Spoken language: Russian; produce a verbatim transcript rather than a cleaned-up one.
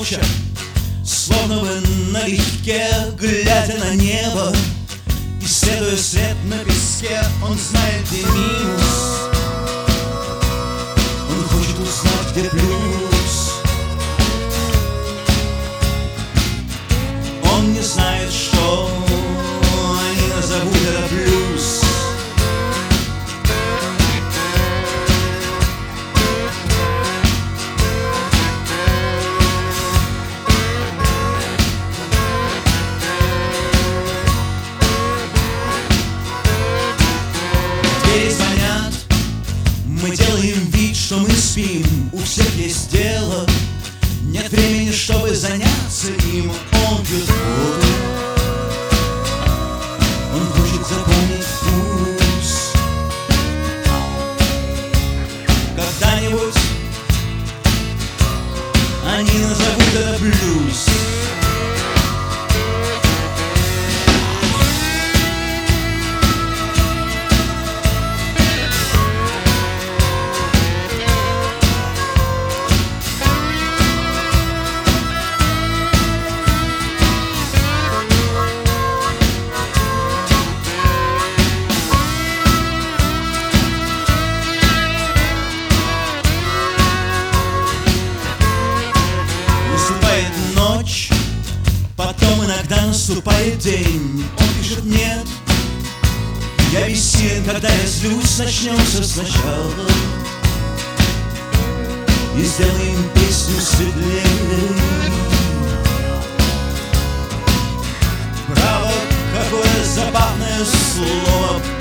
молча, словно бы налегке, глядя на небо, исследуя след на песке. Он знает, где минус, он хочет узнать, где плюс. Он не знает, что они назовут это плюс. Двери звонят, мы делаем вид, что мы спим. У всех есть дело, нет времени, чтобы заняться им. Он пьет воду, он хочет запомнить вкус. Когда-нибудь они назовут это блюз. Ночь, потом иногда наступает день. Он пишет: нет, я бессилен, когда я злюсь. Начнемся сначала и сделаем песню светлее. Браво, какое забавное слово.